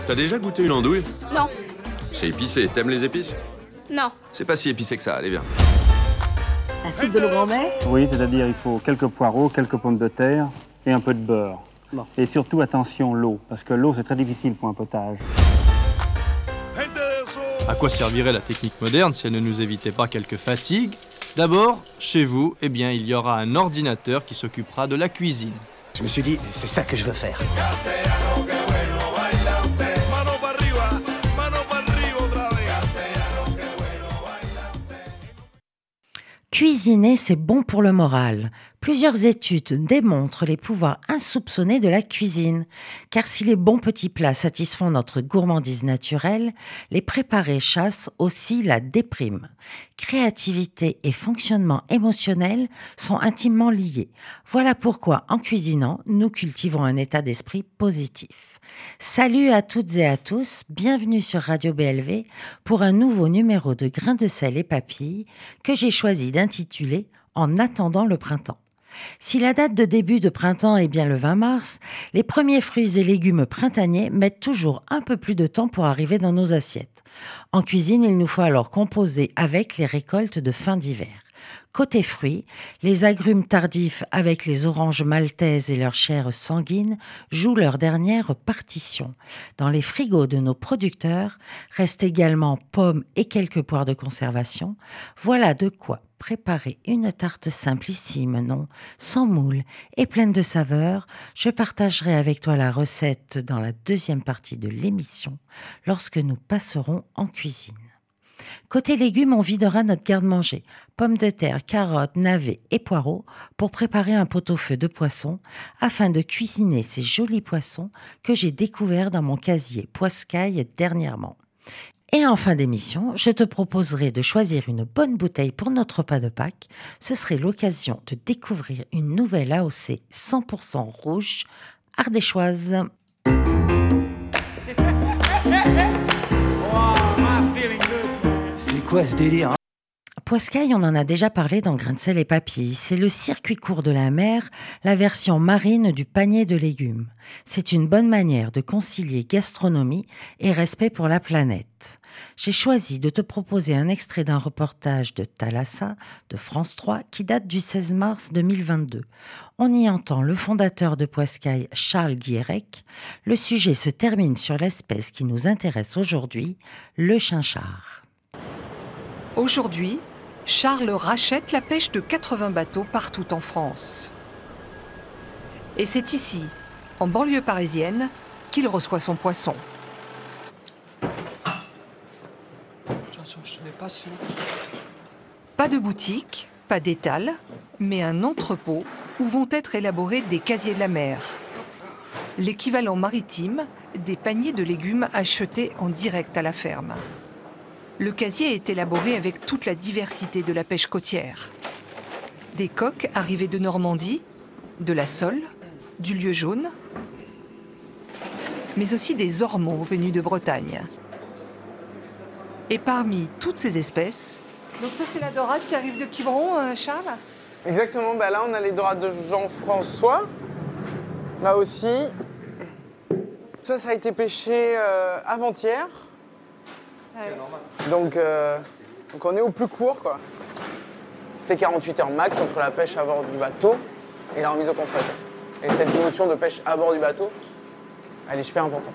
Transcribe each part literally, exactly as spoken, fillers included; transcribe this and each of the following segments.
T'as déjà goûté une andouille? Non. C'est épicé. T'aimes les épices? Non. C'est pas si épicé que ça, allez viens. Un soupe de grand-mère? Oui, c'est-à-dire il faut quelques poireaux, quelques pommes de terre et un peu de beurre. Bon. Et surtout, attention, l'eau, parce que l'eau, c'est très difficile pour un potage. À quoi servirait la technique moderne si elle ne nous évitait pas quelques fatigues? D'abord, chez vous, eh bien, il y aura un ordinateur qui s'occupera de la cuisine. Je me suis dit, c'est ça que je veux faire. Cuisiner, c'est bon pour le moral. Plusieurs études démontrent les pouvoirs insoupçonnés de la cuisine. Car si les bons petits plats satisfont notre gourmandise naturelle, les préparés chassent aussi la déprime. Créativité et fonctionnement émotionnel sont intimement liés. Voilà pourquoi, en cuisinant, nous cultivons un état d'esprit positif. Salut à toutes et à tous, bienvenue sur Radio B L V pour un nouveau numéro de Grains de sel et papilles que j'ai choisi d'intituler « En attendant le printemps ». Si la date de début de printemps est bien le vingt mars, les premiers fruits et légumes printaniers mettent toujours un peu plus de temps pour arriver dans nos assiettes. En cuisine, il nous faut alors composer avec les récoltes de fin d'hiver. Côté fruits, les agrumes tardifs avec les oranges maltaises et leur chair sanguine jouent leur dernière partition. Dans les frigos de nos producteurs restent également pommes et quelques poires de conservation. Voilà de quoi préparer une tarte simplissime, non, sans moule et pleine de saveurs. Je partagerai avec toi la recette dans la deuxième partie de l'émission lorsque nous passerons en cuisine. Côté légumes, on videra notre garde-manger, pommes de terre, carottes, navets et poireaux pour préparer un pot-au-feu de poisson afin de cuisiner ces jolis poissons que j'ai découverts dans mon casier Poiscaille dernièrement. Et en fin d'émission, je te proposerai de choisir une bonne bouteille pour notre repas de Pâques. Ce serait l'occasion de découvrir une nouvelle A O C cent pour cent rouge ardéchoise. C'est quoi ce délire, hein? Poiscaille, on en a déjà parlé dans Grains de sel et papilles. C'est le circuit court de la mer, la version marine du panier de légumes. C'est une bonne manière de concilier gastronomie et respect pour la planète. J'ai choisi de te proposer un extrait d'un reportage de Thalassa, de France trois, qui date du seize mars deux mille vingt-deux. On y entend le fondateur de Poiscaille, Charles Guirec. Le sujet se termine sur l'espèce qui nous intéresse aujourd'hui, le chinchard. Aujourd'hui, Charles rachète la pêche de quatre-vingts bateaux partout en France. Et c'est ici, en banlieue parisienne, qu'il reçoit son poisson. Pas de boutique, pas d'étal, mais un entrepôt où vont être élaborés des casiers de la mer. L'équivalent maritime des paniers de légumes achetés en direct à la ferme. Le casier est élaboré avec toute la diversité de la pêche côtière. Des coques arrivées de Normandie, de la sole, du lieu jaune, mais aussi des ormeaux venus de Bretagne. Et parmi toutes ces espèces... Donc ça c'est la dorade qui arrive de Quiberon, euh, Charles? Exactement, bah là on a les dorades de Jean-François. Là aussi. Ça, ça a été pêché euh, avant-hier. Ouais. Donc, euh, donc on est au plus court, quoi. C'est quarante-huit heures max entre la pêche à bord du bateau et la remise au conservation. Et cette notion de pêche à bord du bateau, elle est super importante.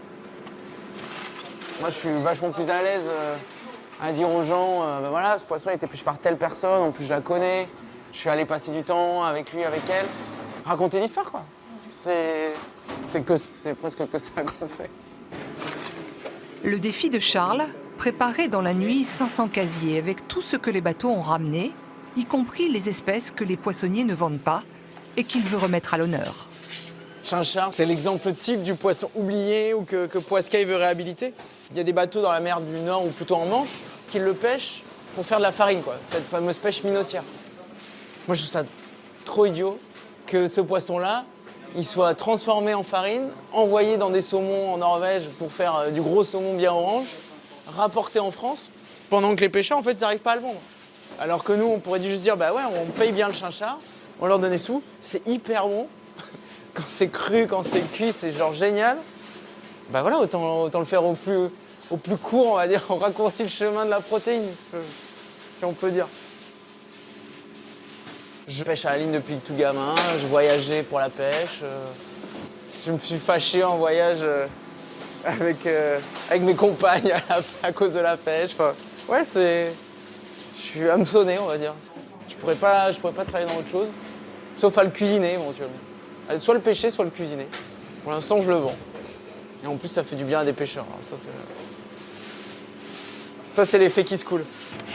Moi, je suis vachement plus à l'aise euh, à dire aux gens, euh, ben voilà, ce poisson a été pêché par telle personne, en plus je la connais, je suis allé passer du temps avec lui, avec elle. Raconter l'histoire, quoi. C'est, c'est, que, c'est presque que ça qu'on fait. Le défi de Charles, préparer dans la nuit cinq cents casiers avec tout ce que les bateaux ont ramené, y compris les espèces que les poissonniers ne vendent pas et qu'il veut remettre à l'honneur. Chinchard, c'est l'exemple type du poisson oublié ou que, que Poiscaille veut réhabiliter. Il y a des bateaux dans la mer du Nord ou plutôt en Manche qui le pêchent pour faire de la farine, quoi, cette fameuse pêche minotière. Moi, je trouve ça trop idiot que ce poisson-là, il soit transformé en farine, envoyé dans des saumons en Norvège pour faire euh, du gros saumon bien orange, rapporté en France, pendant que les pêcheurs, en fait, ils n'arrivent pas à le vendre. Alors que nous, on pourrait juste dire, bah ouais, on paye bien le chinchard, on leur donne des sous, c'est hyper bon. Quand c'est cru, quand c'est cuit, c'est genre génial. bah voilà, autant, autant le faire au plus, au plus court, on va dire. On raccourcit le chemin de la protéine, si on peut dire. Je pêche à la ligne depuis tout gamin, je voyageais pour la pêche. Euh, je me suis fâché en voyage euh, avec, euh, avec mes compagnes à, la, à cause de la pêche. Enfin, ouais, c'est... Je suis hameçonné, on va dire. Je pourrais pas, je pourrais pas travailler dans autre chose, sauf à le cuisiner éventuellement. Soit le pêcher, soit le cuisiner. Pour l'instant, je le vends. Et en plus, ça fait du bien à des pêcheurs. Alors ça, c'est... ça, c'est l'effet qui se coule.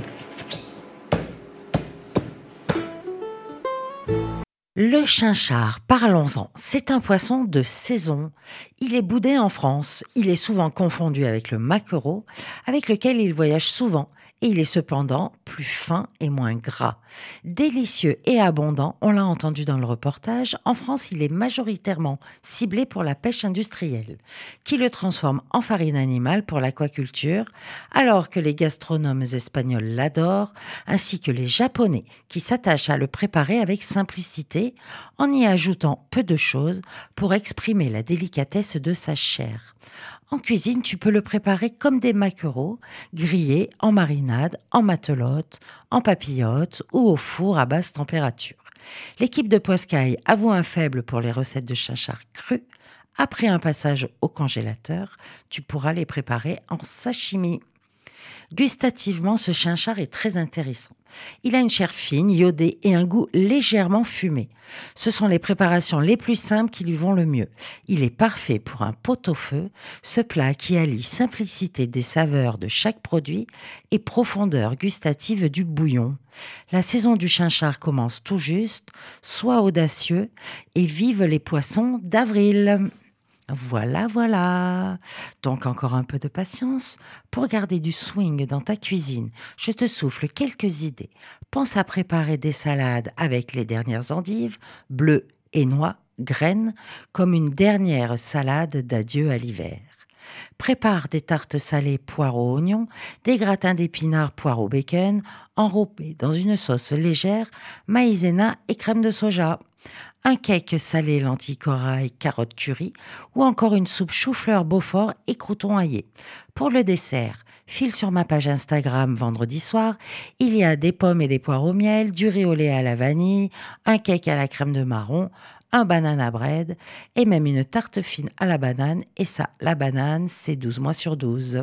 Le chinchard, parlons-en, c'est un poisson de saison. Il est boudé en France, il est souvent confondu avec le maquereau, avec lequel il voyage souvent, et il est cependant plus fin et moins gras. Délicieux et abondant, on l'a entendu dans le reportage, en France il est majoritairement ciblé pour la pêche industrielle, qui le transforme en farine animale pour l'aquaculture, alors que les gastronomes espagnols l'adorent, ainsi que les japonais, qui s'attachent à le préparer avec simplicité, en y ajoutant peu de choses pour exprimer la délicatesse de sa chair. En cuisine, tu peux le préparer comme des maquereaux, grillés, en marinade, en matelote, en papillote ou au four à basse température. L'équipe de Poiscaille avoue un faible pour les recettes de chinchard cru. Après un passage au congélateur, tu pourras les préparer en sashimi. Gustativement, ce chinchard est très intéressant. Il a une chair fine, iodée et un goût légèrement fumé. Ce sont les préparations les plus simples qui lui vont le mieux. Il est parfait pour un pot-au-feu, ce plat qui allie simplicité des saveurs de chaque produit et profondeur gustative du bouillon. La saison du chinchard commence tout juste, sois audacieux et vive les poissons d'avril. Voilà, voilà. Donc encore un peu de patience. Pour garder du swing dans ta cuisine, je te souffle quelques idées. Pense à préparer des salades avec les dernières endives, bleues et noix, graines, comme une dernière salade d'adieu à l'hiver. Prépare des tartes salées poireaux oignons, des gratins d'épinards poireaux bacon, enrobés dans une sauce légère, maïzena et crème de soja. Un cake salé lentilles corail, carottes curry ou encore une soupe chou-fleur Beaufort et croûtons aillés. Pour le dessert, file sur ma page Instagram vendredi soir, il y a des pommes et des poires au miel, du riz au lait à la vanille, un cake à la crème de marron, un banana bread et même une tarte fine à la banane. Et ça, la banane, c'est douze mois sur douze.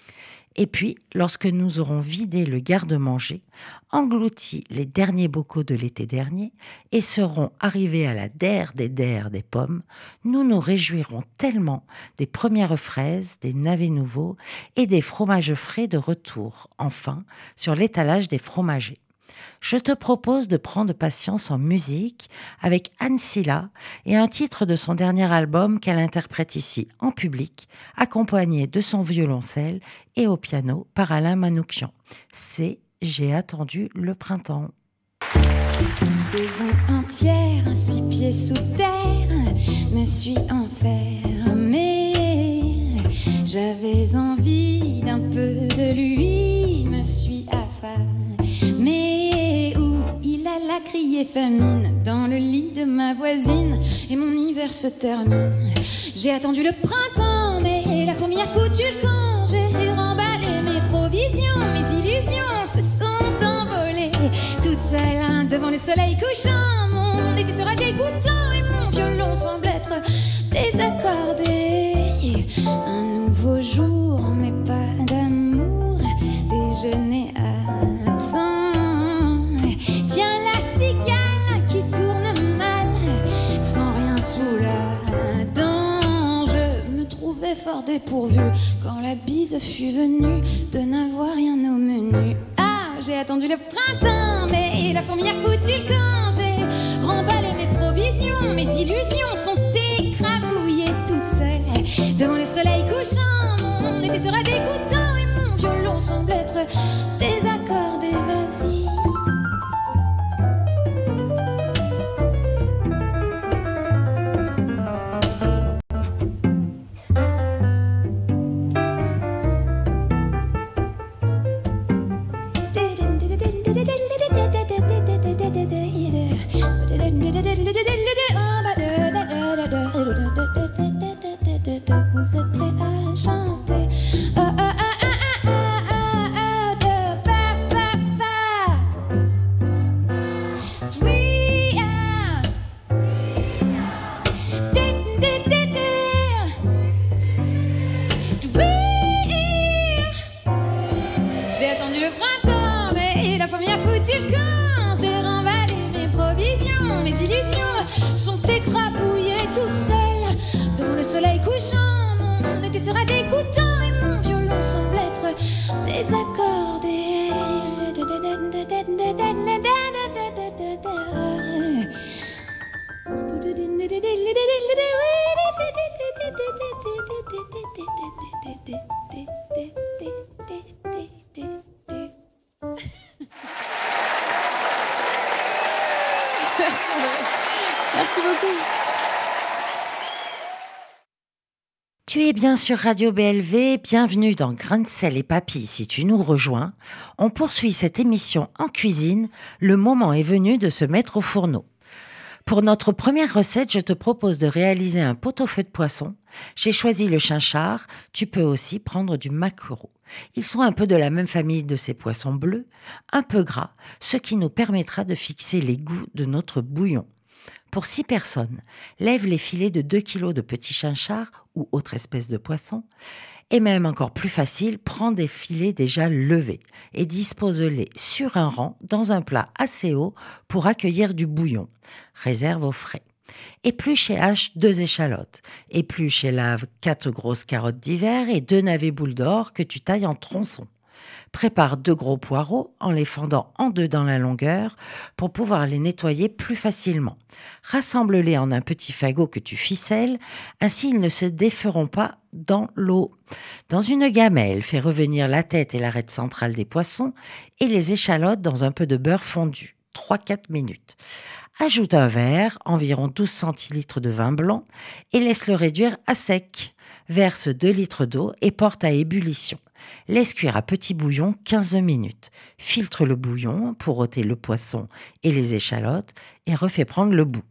Et puis, lorsque nous aurons vidé le garde-manger, englouti les derniers bocaux de l'été dernier et serons arrivés à la der des der des pommes, nous nous réjouirons tellement des premières fraises, des navets nouveaux et des fromages frais de retour, enfin, sur l'étalage des fromagers. Je te propose de prendre patience en musique avec Anne Silla et un titre de son dernier album qu'elle interprète ici en public, accompagné de son violoncelle et au piano par Alain Manoukian. C'est « J'ai attendu le printemps ». Saison entière, six pieds sous terre, me suis enfermée. J'avais envie d'un peu de lui, me suis affamée. Où il alla crier famine dans le lit de ma voisine, et mon hiver se termine. J'ai attendu le printemps, mais la fourmi a foutu le camp. J'ai remballé mes provisions, mes illusions se sont envolées. Toute seule hein, devant le soleil couchant, mon été sera dégoûtant et mon violon semble être désaccordé. Un nouveau jour, mais pas d'amour, déjeuner absent. Tiens la cigale qui tourne mal, sans rien sous la dent. Je me trouvais fort dépourvue quand la bise fut venue de n'avoir rien au menu. Ah, j'ai attendu le printemps, mais la fourmi a foutu le camp. J'ai remballé mes provisions, mes illusions sont écrabouillées toutes seules devant le soleil couchant. Mon été sera dégoûtant et mon violon semble être désaccordé. Vas-y. Vous êtes prêts à soleil couchant, mon été sera dégoûtant et mon violon semble être désaccordé. Merci, merci beaucoup. Tu es bien sur Radio B L V, bienvenue dans Grains de sel et papilles si tu nous rejoins. On poursuit cette émission en cuisine, le moment est venu de se mettre au fourneau. Pour notre première recette, je te propose de réaliser un pot-au-feu de poisson. J'ai choisi le chinchard, tu peux aussi prendre du maquereau. Ils sont un peu de la même famille de ces poissons bleus, un peu gras, ce qui nous permettra de fixer les goûts de notre bouillon. Pour six personnes, lève les filets de deux kilos de petits chinchards ou autre espèce de poisson. Et même encore plus facile, prends des filets déjà levés et dispose-les sur un rang dans un plat assez haut pour accueillir du bouillon. Réserve au frais. Épluche et hache deux échalotes. Épluche et lave quatre grosses carottes d'hiver et deux navets boules d'or que tu tailles en tronçons. Prépare deux gros poireaux en les fendant en deux dans la longueur pour pouvoir les nettoyer plus facilement. Rassemble-les en un petit fagot que tu ficelles, ainsi ils ne se déferont pas dans l'eau. Dans une gamelle, fais revenir la tête et l'arête centrale des poissons et les échalotes dans un peu de beurre fondu, trois à quatre minutes. Ajoute un verre, environ douze centilitres de vin blanc et laisse-le réduire à sec. Verse deux litres d'eau et porte à ébullition. Laisse cuire à petit bouillon quinze minutes. Filtre le bouillon pour ôter le poisson et les échalotes et refais prendre le bout.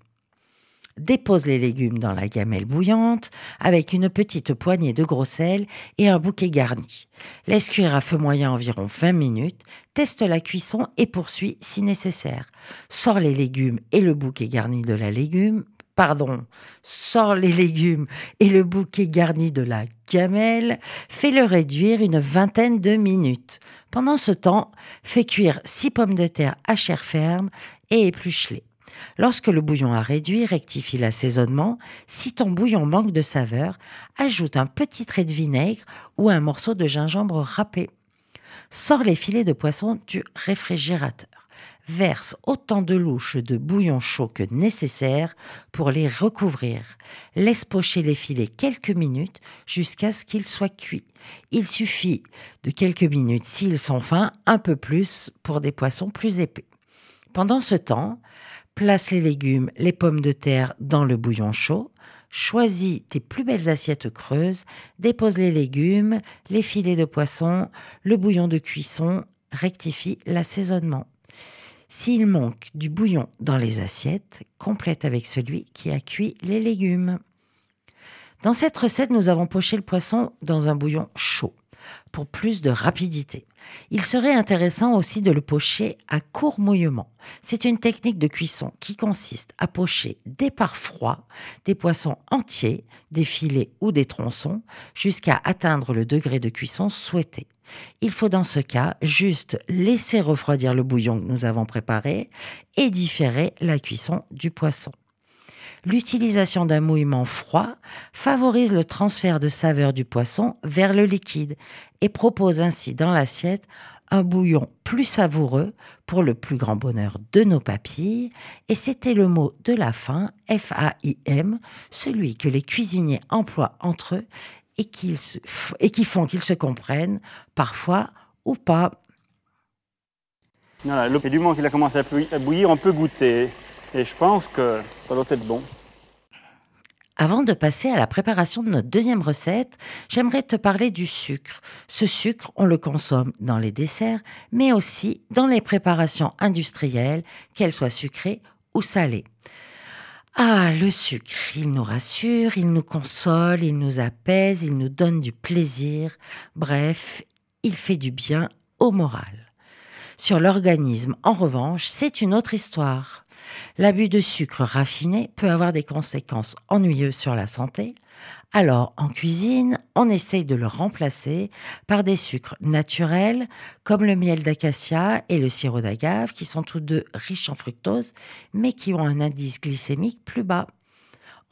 Dépose les légumes dans la gamelle bouillante avec une petite poignée de gros sel et un bouquet garni. Laisse cuire à feu moyen environ vingt minutes. Teste la cuisson et poursuis si nécessaire. Sors les légumes et le bouquet garni de la légume. Pardon, sors les légumes et le bouquet garni de la gamelle, fais-le réduire une vingtaine de minutes. Pendant ce temps, fais cuire six pommes de terre à chair ferme et épluche-les. Lorsque le bouillon a réduit, rectifie l'assaisonnement. Si ton bouillon manque de saveur, ajoute un petit trait de vinaigre ou un morceau de gingembre râpé. Sors les filets de poisson du réfrigérateur. Verse autant de louches de bouillon chaud que nécessaire pour les recouvrir. Laisse pocher les filets quelques minutes jusqu'à ce qu'ils soient cuits. Il suffit de quelques minutes s'ils sont fins, un peu plus pour des poissons plus épais. Pendant ce temps, place les légumes, les pommes de terre dans le bouillon chaud. Choisis tes plus belles assiettes creuses. Dépose les légumes, les filets de poisson, le bouillon de cuisson. Rectifie l'assaisonnement. S'il manque du bouillon dans les assiettes, complète avec celui qui a cuit les légumes. Dans cette recette, nous avons poché le poisson dans un bouillon chaud pour plus de rapidité. Il serait intéressant aussi de le pocher à court mouillement. C'est une technique de cuisson qui consiste à pocher des parts froids, des poissons entiers, des filets ou des tronçons, jusqu'à atteindre le degré de cuisson souhaité. Il faut dans ce cas juste laisser refroidir le bouillon que nous avons préparé et différer la cuisson du poisson. L'utilisation d'un mouillement froid favorise le transfert de saveur du poisson vers le liquide et propose ainsi dans l'assiette un bouillon plus savoureux pour le plus grand bonheur de nos papilles. Et c'était le mot de la fin, F A I M, celui que les cuisiniers emploient entre eux et, qu'ils se, et qui font qu'ils se comprennent, parfois ou pas. Voilà, et du moment qu'il a commencé à bouillir, on peut goûter. Et je pense que ça doit être bon. Avant de passer à la préparation de notre deuxième recette, j'aimerais te parler du sucre. Ce sucre, on le consomme dans les desserts, mais aussi dans les préparations industrielles, qu'elles soient sucrées ou salées. Ah, le sucre, il nous rassure, il nous console, il nous apaise, il nous donne du plaisir. Bref, il fait du bien au moral. Sur l'organisme, en revanche, c'est une autre histoire. L'abus de sucre raffiné peut avoir des conséquences ennuyeuses sur la santé. Alors, en cuisine, on essaye de le remplacer par des sucres naturels comme le miel d'acacia et le sirop d'agave qui sont tous deux riches en fructose mais qui ont un indice glycémique plus bas.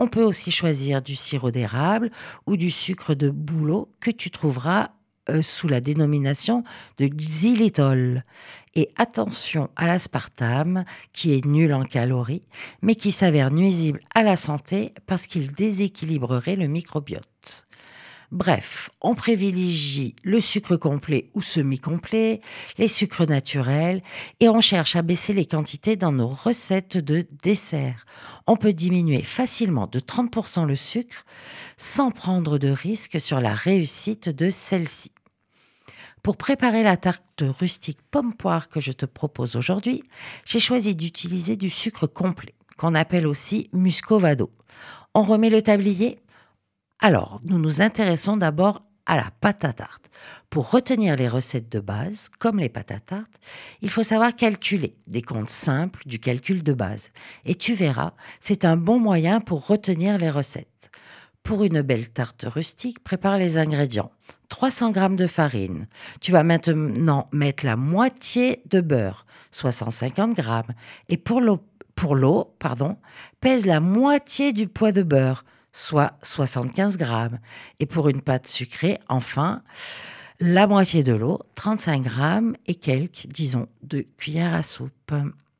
On peut aussi choisir du sirop d'érable ou du sucre de bouleau que tu trouveras euh, sous la dénomination de xylitol. Et attention à l'aspartame qui est nul en calories, mais qui s'avère nuisible à la santé parce qu'il déséquilibrerait le microbiote. Bref, on privilégie le sucre complet ou semi-complet, les sucres naturels et on cherche à baisser les quantités dans nos recettes de dessert. On peut diminuer facilement de trente pour cent le sucre sans prendre de risque sur la réussite de celle-ci. Pour préparer la tarte rustique pomme-poire que je te propose aujourd'hui, j'ai choisi d'utiliser du sucre complet, qu'on appelle aussi muscovado. On remet le tablier ? Alors, nous nous intéressons d'abord à la pâte à tarte. Pour retenir les recettes de base, comme les pâtes à tarte, il faut savoir calculer des comptes simples du calcul de base. Et tu verras, c'est un bon moyen pour retenir les recettes. Pour une belle tarte rustique, prépare les ingrédients. trois cents grammes de farine. Tu vas maintenant mettre la moitié de beurre, soit cent cinquante grammes. Et pour l'eau, pour l'eau, pardon, pèse la moitié du poids de beurre, soit soixante-quinze grammes. Et pour une pâte sucrée, enfin, la moitié de l'eau, trente-cinq grammes et quelques, disons, de cuillères à soupe.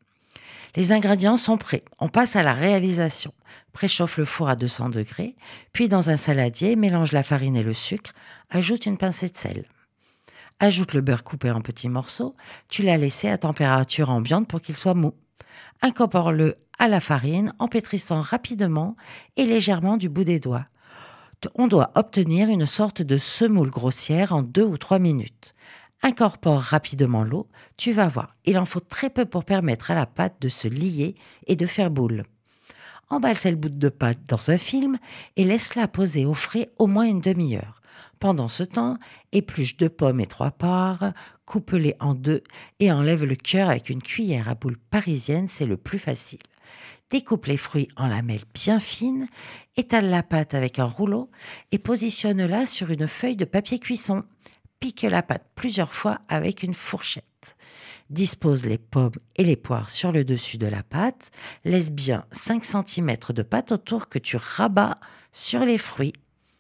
Les ingrédients sont prêts. On passe à la réalisation. Préchauffe le four à deux cents degrés, puis dans un saladier, mélange la farine et le sucre, ajoute une pincée de sel. Ajoute le beurre coupé en petits morceaux. Tu l'as laissé à température ambiante pour qu'il soit mou. Incorpore-le à la farine en pétrissant rapidement et légèrement du bout des doigts. On doit obtenir une sorte de semoule grossière en deux ou trois minutes. Incorpore rapidement l'eau, tu vas voir, il en faut très peu pour permettre à la pâte de se lier et de faire boule. Emballe cette bout de pâte dans un film et laisse-la poser au frais au moins une demi-heure. Pendant ce temps, épluche deux pommes et trois parts, coupe-les en deux et enlève le cœur avec une cuillère à boule parisienne, c'est le plus facile. Découpe les fruits en lamelles bien fines, étale la pâte avec un rouleau et positionne-la sur une feuille de papier cuisson. Pique la pâte plusieurs fois avec une fourchette. Dispose les pommes et les poires sur le dessus de la pâte. Laisse bien cinq centimètres de pâte autour que tu rabats sur les fruits.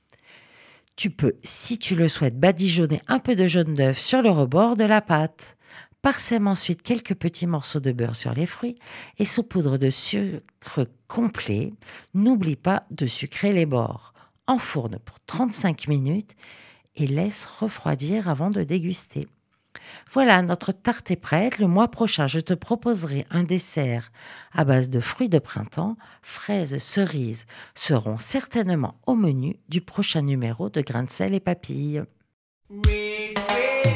Tu peux, si tu le souhaites, badigeonner un peu de jaune d'œuf sur le rebord de la pâte. Parsème ensuite quelques petits morceaux de beurre sur les fruits et saupoudre de sucre complet. N'oublie pas de sucrer les bords. Enfourne pour trente-cinq minutes et laisse refroidir avant de déguster. Voilà, notre tarte est prête. Le mois prochain, je te proposerai un dessert à base de fruits de printemps. Fraises, cerises seront certainement au menu du prochain numéro de Grains de sel et papilles. Oui, oui,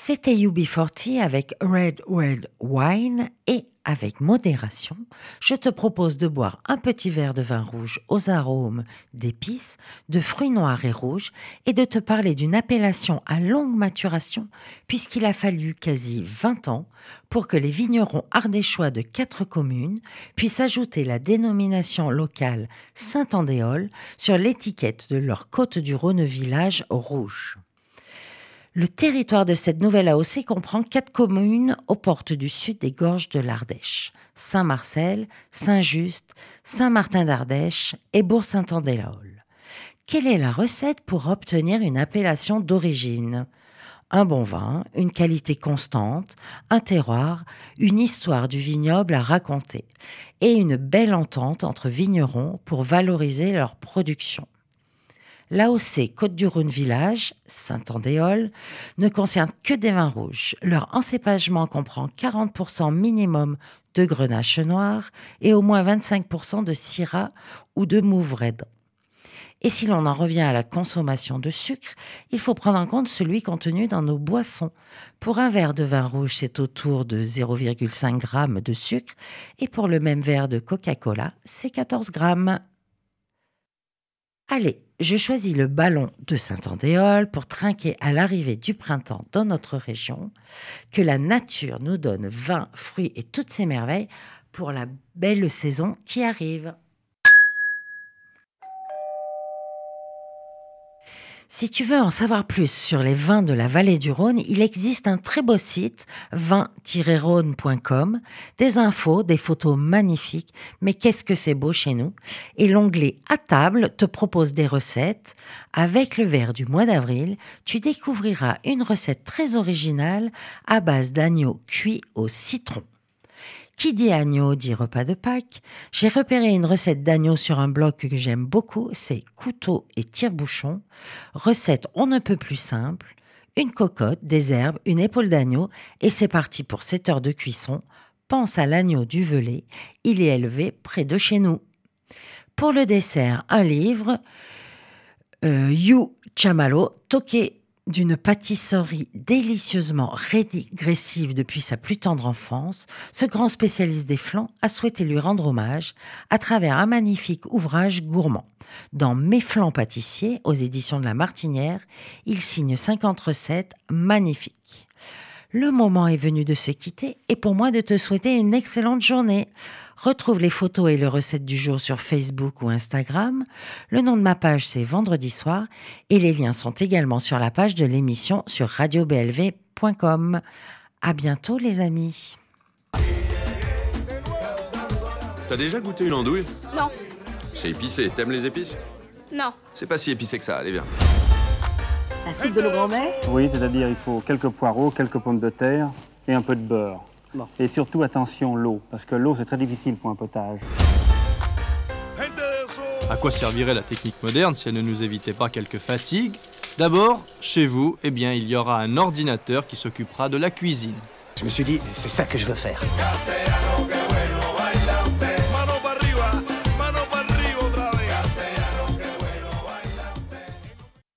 C'était U B quarante avec Red Red Wine et avec modération, je te propose de boire un petit verre de vin rouge aux arômes d'épices, de fruits noirs et rouges et de te parler d'une appellation à longue maturation puisqu'il a fallu quasi vingt ans pour que les vignerons ardéchois de quatre communes puissent ajouter la dénomination locale Saint-Andéol sur l'étiquette de leur Côte-du-Rhône village rouge. Le territoire de cette nouvelle A O C comprend quatre communes aux portes du sud des gorges de l'Ardèche, Saint-Marcel, Saint-Just, Saint-Martin d'Ardèche et Bourg-Saint-Andéol. Quelle est la recette pour obtenir une appellation d'origine ? Un bon vin, une qualité constante, un terroir, une histoire du vignoble à raconter et une belle entente entre vignerons pour valoriser leur production. L'A O C Côte-du-Rhône Village, Saint-Andéol, ne concerne que des vins rouges. Leur encépagement comprend quarante pour cent minimum de grenache noir et au moins vingt-cinq pour cent de syrah ou de mourvèdre. Et si l'on en revient à la consommation de sucre, il faut prendre en compte celui contenu dans nos boissons. Pour un verre de vin rouge, c'est autour de zéro virgule cinq grammes de sucre et pour le même verre de Coca-Cola, c'est quatorze grammes. Allez, je choisis le ballon de Saint-Andéol pour trinquer à l'arrivée du printemps dans notre région. Que la nature nous donne vin, fruits et toutes ses merveilles pour la belle saison qui arrive. Si tu veux en savoir plus sur les vins de la vallée du Rhône, il existe un très beau site, vin tiret rhône point com, des infos, des photos magnifiques, mais qu'est-ce que c'est beau chez nous. Et l'onglet « À table » te propose des recettes. Avec le verre du mois d'avril, tu découvriras une recette très originale à base d'agneau cuit au citron. Qui dit agneau dit repas de Pâques. J'ai repéré une recette d'agneau sur un blog que j'aime beaucoup, c'est couteau et tire-bouchon. Recette on ne peut plus simple, une cocotte, des herbes, une épaule d'agneau et c'est parti pour sept heures de cuisson. Pense à l'agneau du Velay, il est élevé près de chez nous. Pour le dessert, un livre, euh, You Chamalo, toqué d'une pâtisserie délicieusement régressive depuis sa plus tendre enfance, ce grand spécialiste des flancs a souhaité lui rendre hommage à travers un magnifique ouvrage gourmand. Dans Mes flancs pâtissiers, aux éditions de La Martinière, il signe cinquante recettes magnifiques. Le moment est venu de se quitter et pour moi de te souhaiter une excellente journée. Retrouve les photos et les recettes du jour sur Facebook ou Instagram. Le nom de ma page, c'est Vendredi Soir et les liens sont également sur la page de l'émission sur radio b l v point com. À bientôt les amis. T'as déjà goûté une andouille ? Non. C'est épicé, t'aimes les épices ? Non. C'est pas si épicé que ça, allez viens. La soupe de nos grands-mères ? Oui, c'est-à-dire il faut quelques poireaux, quelques pommes de terre et un peu de beurre. Bon. Et surtout, attention, l'eau, parce que l'eau, c'est très difficile pour un potage. À quoi servirait la technique moderne si elle ne nous évitait pas quelques fatigues ? D'abord, chez vous, eh bien, il y aura un ordinateur qui s'occupera de la cuisine. Je me suis dit, c'est ça que je veux faire.